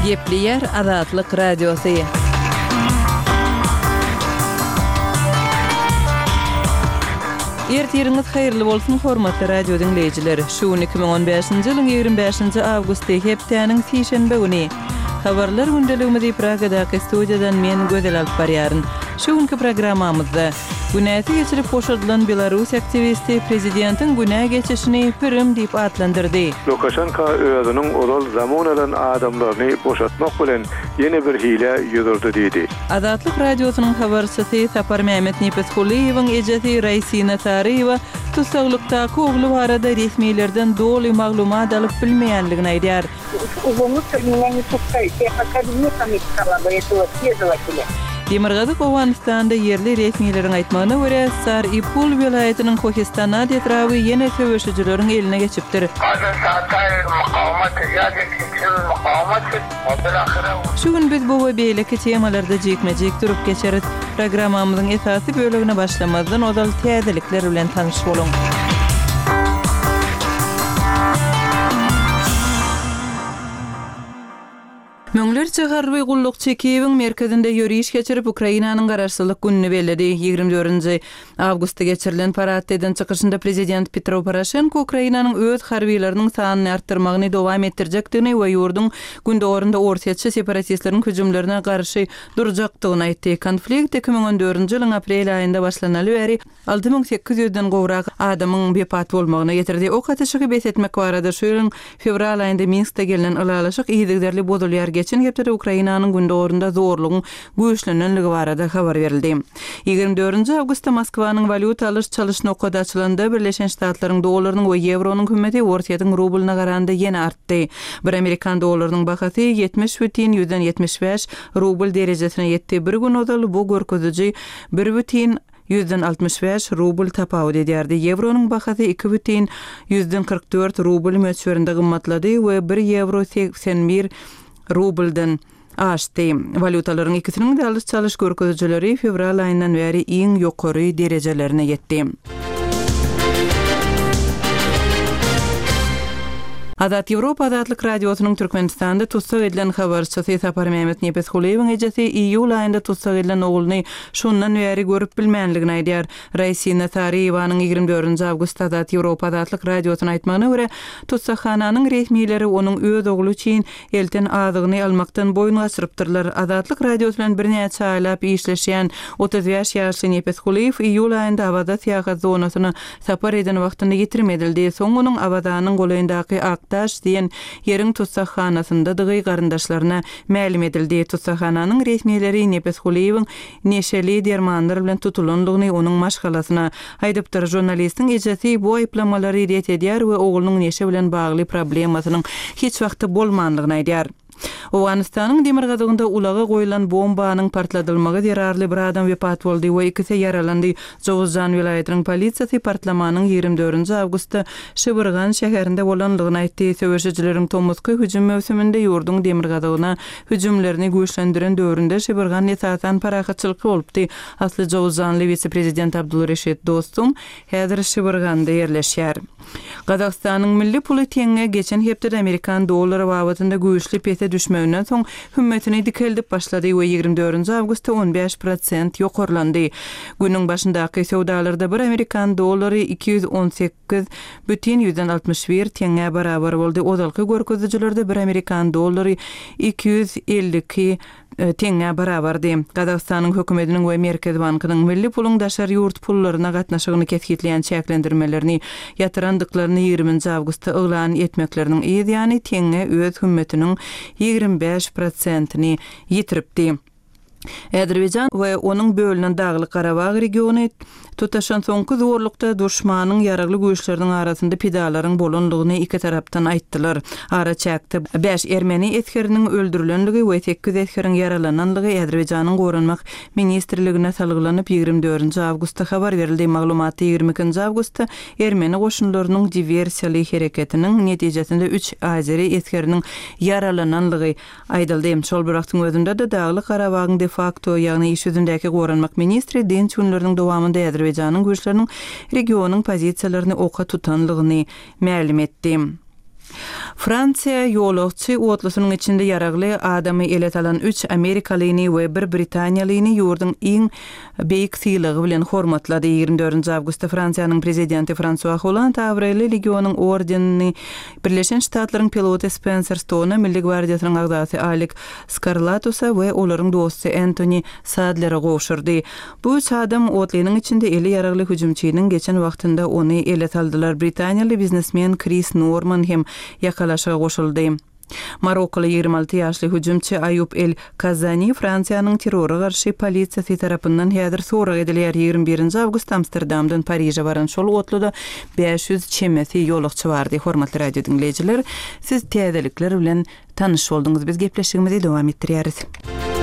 Gepli Azatlyk Radiosu. Ertiriniz hayırlı bolsun hormatly radio dinleyijileri. Şu 2015-nji ýylyň 25-nji awgusty hepdeniň sişenbe güni. Habarlar gündeligimizi Pragadaky studiýadan men Gözel alyp barýaryn. Şu günki programmamyzda günäti geçirip boşadylan Belarus aktivisti prezidentiň günä geçişini pürüm diýip atlandyrdy. Lukashenko özüniň ozal zamanadan adamlaryny boşatmak bilen ýene bir hile ýüzürdi diýdi. Azatlyk radiosynyň habarçysy Sapar Mehmet Nepeskuliýewiň ejeti Raisina Taryeva tusaglykdaky ogly barada resmiýlerden doly maglumat alyp bilmeýänligini aýdýar. Demirgazyk Awganistanda yerli resmiýleriň aýtmagyna görä, Sar-Ipul welaýatynyň Kohistan etrawy ýene töweşijileriň eline geçipdir. Şu gün biz bu we beýleki temalarda jekmejek durup geçerit. Programmamyzyň esasy bölügine başlamazdan odal täzelikler bilen tanyş boluň. Möňlerçe harby gulluk çekiýebiň merkezinde ýöriş geçirip Ukrainanyň garaşsylyk gününi bellädi. 24-nji awgustda geçirilen paraddan çykyşynda prezident Petro Poroshenko Ukrainanyň öz harbiýlerini sanyny artdyrmagyny dowam etdirjekdigini we ýurdun gündorunda ortaçy separatistleriň hüjümlerine garşy durjakdygyny aýtdy. Konflikt 2014-nji ýylyň aprel aýynda başlanaly bäri 6800-den gowrak adamyň bepat bolmagyna getirdi. O kaçyşygy besetmek barada şu ýylyň fevral aýynda Minskde gelen ılalaşyk ýyzygderli bodulýar geçen hepde Ukrainanyň gündorunda zorlugyň güýçlenenligi barada habar berildi. 24-nji awgustda Moskwanyň valyuta alyş çalyş noktada açylanda Birleşen Ştatlaryň dollarynyň we euronyň kıymeti ortaýatyň rublyna garanda ýene artdy. Bir Amerikan dollarynyň bahasy 70,75 rubl derejesine ýetdi. Bir gün odal bu görkeziji 1,65 rubl tapawut edýärdi. Euronyň bahasy 2,44 rubl möçberinde gymmatlady we 1 euro 81 rubldan aşdy. Valyutalaryň ikisiniň de alyş çalyş görkezijileri fevral aýyndan bäri iň ýokary derejelerine ýetdi. Azat Ýewropa Azatlyk radiosynyň Türkmenistanda tutsak edilen habarçysy Sapar Mehmet Nepeskuliýewiň ejesi iýul aýynda tutsak edilen ogluny şondan bäri görüp bilmeýänligini aýdýar. Raisina Taryewanyň 24-nji awgustda Azat Ýewropa Azatlyk radiosyna aýtmagyna görä, tutsakhananyň resmiýleri onuň öz oglu üçin elten azygyny almakdan boýun gaçyrypdyrlar. Azatlyk radiosu bilen birnäçe aýlap işleşýän 35 ýaşly Nepeskuliýew iýul aýynda Awada syýahat zonasyna sapar eden wagtyny ýetirmedildi. Soň onuň Awadaň goleýyndaky Aktaş diýen ýeriň tutsakhanasynda dygy garyndaşlaryna ma'lum edildi. Tutsakhananyň resmiýleri Nepeskuliýewiň neşeli dermanlar bilen tutulanlygyny onuň maşgalasyna aýdypdyr. Jurnalistiň ejesi bu aýplamalary ret edýär we oglunyň neşe bilen bagly problemasynyň hiç wagty bolmanlygyny aýdýar. Awganistanyň Demirgazygynda ulaga goýulan bombanyň partladylmagy derarly bir adam wepat boldy we ikisi ýaralandy. Jowuzjan welaýatynyň polisiýasy partlamanyň 24-nji awgustda Şybyrgan şäherinde bolanlygyny aýtdy. Söwüşçileriň Tomosky hüjüm mewsüminde ýurdun Demirgazygyna hüjümlerini güýçlendiren döwründe Şybyrgan ýetasan parahatçylyk bolupdy. Asly Jowuzjanly vice-prezident Abdulreşit Dostum häzir Şybyrganda ýerleşýär. Gazakstanyň milli puly teňe geçen hepde Amerikan dollary babatynda güýçli pese düşmeginden soň hümmetini dikeldip başlady we 24-nji awgustda 15% ýokarlandy. Günüň başyndaky sowdalarda bir Amerikan dollary 218,61 teňe barabar boldy. Ozalky görkezijilerde bir Amerikan dollary 252 teňe barabardy. Gazakstanyň hökümetiniň we Merkez bankynyň milli puluň daşary ýurt pullaryna gatnaşygyny kesgitleýän çäklendirmelerini ýatyrandyklaryny 20-nji awgustda elan etmekleriniň ýa-ni teňe öz hümmetiniň 25%-ni ýitiripdi. Azerbaycan we onuň bölünen Dagly Karabag regiony tutaşan soňky zorlukda düşmanyň ýaragly güýçleriniň arasynda pidalaryň bolanlygyny iki tarapdan aýtdylar. Ara çäkde 5 ermeni eskeriniň öldürilenligi we 8 eskerin ýaralananlygy Azerbayjanyň Gorunmak ministrligine salgylanyp 24-nji awgustda habar berildi. Maglumaty 22-nji awgustda ermeni goşunlarynyň diversiýaly hereketiniň netijesinde 3 azeri eskeriniň yaralananlygy aýdyldy. Şol bir wagtyň özünde de Dagly Karabagyň de facto ýagny iş ýüzündäki Gorunmak ministri dinç günleriň dowamında Azerbayjanyň güýçleriniň regionyň pozisiýalaryny oka tutanlygyny ma'lum etdi. Fransiya ýolagçy otlusynyň içinde yaragly adamy elet alan 3 Amerikalyny we 1 Britaniyalyny ýurdun iň beýik sylygy bilen hormatlady. 24 awgustda Fransiýanyň prezidenti François Hollande Avrely Legionuň ordenini Birleşen Ştatlaryň piloty Spencer Stone'a Milli Gwardiýasynyň agzasy Alec Scarlatosa we olaryň dosty Anthony Sadler'e goşurdy. Bu üç adam otlynyň içinde eli yaragly hüjümçiniň geçen wagtynda ony elet aldylar. Britaniýaly biznesmen Chris Norman hem yakalaşyga goşuldy. Marokkalı 26 ýaşly hüjümçi Ayub El Kazani Fransiýanyň terrora garşy polisiýasy tarapyndan häzir sorak edilýär. 21 awgust Amsterdamdan Paryja baran şol otluda 500 çemesi ýolagçy bardy. Hormatly radio dinleýijiler, siz täzelikler bilen tanyş boldunuz. Biz gepleşigimizi dowam etdirýäris.